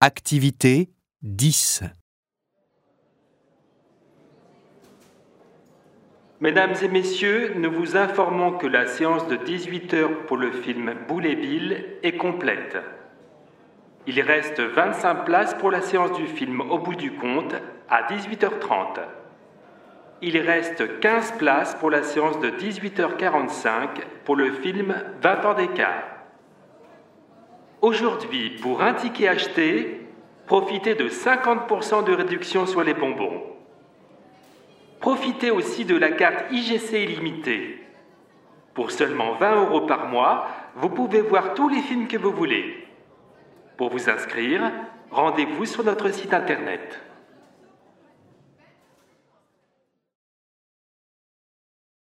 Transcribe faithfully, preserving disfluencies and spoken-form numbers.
Activité dix. Mesdames et messieurs, nous vous informons que la séance de dix-huit heures pour le film Boule et Bill est complète. Il reste vingt-cinq places pour la séance du film Au bout du compte à dix-huit heures trente. Il reste quinze places pour la séance de dix-huit heures quarante-cinq pour le film vingt ans d'écart. Aujourd'hui, pour un ticket acheté, profitez de cinquante pour cent de réduction sur les bonbons. Profitez aussi de la carte I G C illimitée. Pour seulement vingt euros par mois, vous pouvez voir tous les films que vous voulez. Pour vous inscrire, rendez-vous sur notre site internet.